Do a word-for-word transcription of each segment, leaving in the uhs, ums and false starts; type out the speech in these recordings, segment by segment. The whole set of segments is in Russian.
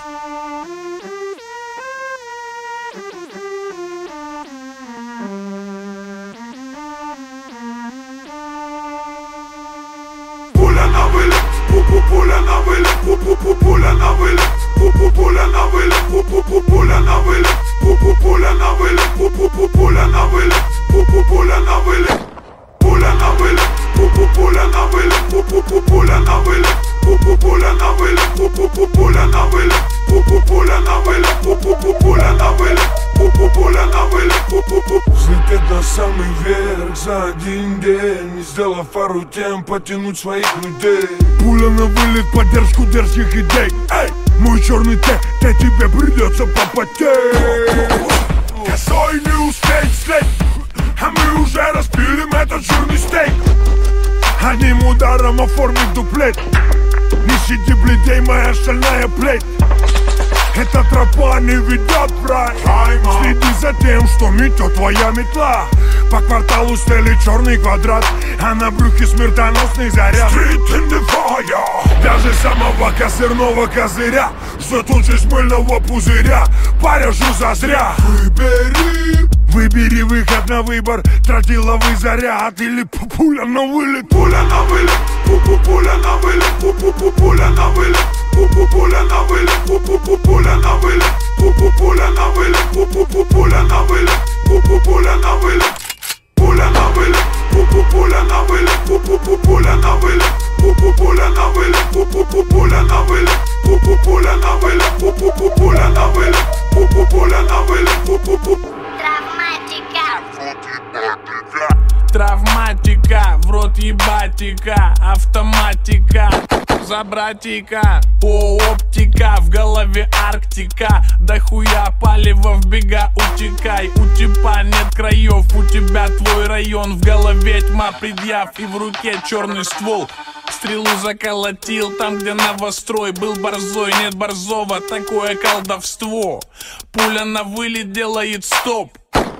Пуля на вылет, пу-пу, пуля на вылет, пу-пу-пу, пуля на вылет, пу-пу, пуля на вылет, пу-пу-пу, пуля на вылет, пу-пу, пуля на вылет, пу-пу-пу, пуля на вылет, пу-пу, пуля на вылет, пуля на вылет, пу-пу, пуля на вылет, пу-пу-пу, пуля на вылет, пу-пу, пуля на вылет, пу-пу-пу, пуля на вылет, пу-пу, пуля на вылет, пу-пу-пу, пуля на вылет, пу-пу, пуля на вылет, пу-пу-пу. Взлететь на самый верх за один день, не сделав пару тем, потянуть своих людей. Пуля на вылет, поддержку дерзких идей. Эй, мой черный тех, да тебе придется попотеть. Косой не успеть слить, а мы уже распилим этот жирный стейк. Одним ударом оформить дуплет. Не сиди бледей, моя шальная плеть. Эта тропа не ведет в рай. Следи за тем, что метет твоя метла. По кварталу стели черный квадрат, а на брюхе смертоносный заряд. Street in the fire. Даже самого козырного козыря ждет участь мыльного пузыря. Порежу зазря. Выбери, выбери выход на выбор. Тротиловый заряд или пуля на вылет. Пуля на вылет, пу-пу, пуля на вылет, пу-пу-пу, пуля на вылет, пу-пу, пуля на вылет, пу-пу-пу, пуля на вылет, пу-пу, пуля на вылет, пу-пу-пу, пуля на вылет, пу-пу, пуля на вылет, пуля на вылет, пу-пу, пуля на вылет, пу-пу-пу, пуля на вылет, пу-пу, пуля на вылет, пу-пу-пу, пуля на вылет, пу-пу, пуля на вылет, пу-пу-пу, пуля на вылет, пу-пу, пуля на вылет, пу-пу-пу. Травматика, в рот ебатика, автоматика, за братика, о, оптика, в голове Арктика, да хуя палева в бега утекай, у типа нет краев, у тебя твой район, в голове тьма предъяв и в руке черный ствол. Стрелу заколотил там, где новострой. Был борзой, нет борзого, такое колдовство. Пуля на вылет делает стоп.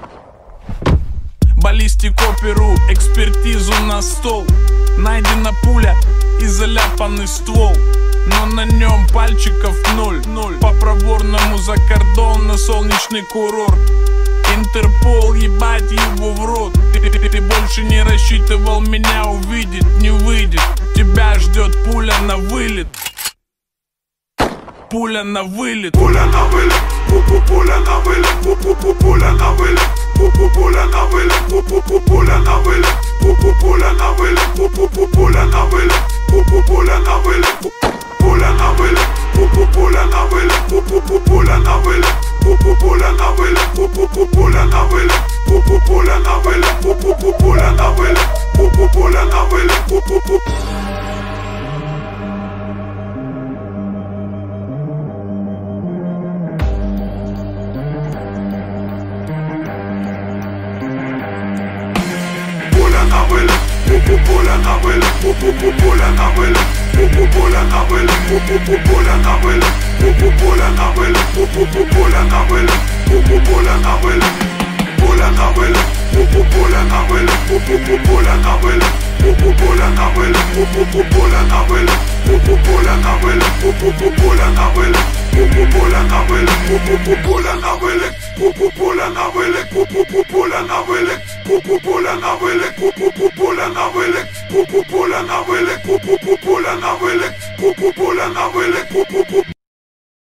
Баллистику перу, экспертизу на стол. Найдена пуля и заляпанный ствол, но на нем пальчиков ноль. По проворному за кордон на солнечный курорт. Интерпол, ебать его в рот. Ты, ты, ты больше не рассчитывал меня увидеть, не выйдет. Тебя ждет пуля на вылет. Пуля на вылет. Пуля на вылет, пу-пу, пуля на вылет, пу-пу-пу, пуля на вылет, пу-пу, пуля на вылет, пу-пу-пу, пуля на вылет, пу-пу, пуля на вылет, пу-пу-пу, пуля на вылет, пу-пу, пуля на вылет, пуля на вылет, пу-пу, пуля на вылет, пу-пу-пу, пуля на вылет, пу-пу, пуля на вылет, пу-пу-пу, пуля на вылет, пу-пу, пуля на вылет, пу-пу-пу, пуля на вылет, пу-пу, пуля на вылет, пу-пу-пу. Пу-пу, пуля на вылет, пу-пу-пу, пуля на вылет, пу-пу, пуля на вылет, пу-пу-пу, пуля на вылет, пу-пу, пуля на вылет, пу-пу-пу, пуля на вылет, пу-пу, пуля на вылет, пуля на вылет, пу-пу, пуля на вылет, пу-пу-пу, пуля на вылет, пу-пу, пуля на вылет, пу-пу-пу, пуля на вылет, пу-пу, пуля на вылет, пу-пу-пу, пуля на вылет, пу-пу, пуля на вылет, пу-пу-пу, пуля на вылет, пу-пу, пуля на вылет, пу-пу-пу, пуля на вылет, пу-пу, пуля на вылет, пу-пу-пу, пуля на вылет, пу-пу, пуля на вылет, пу-пу,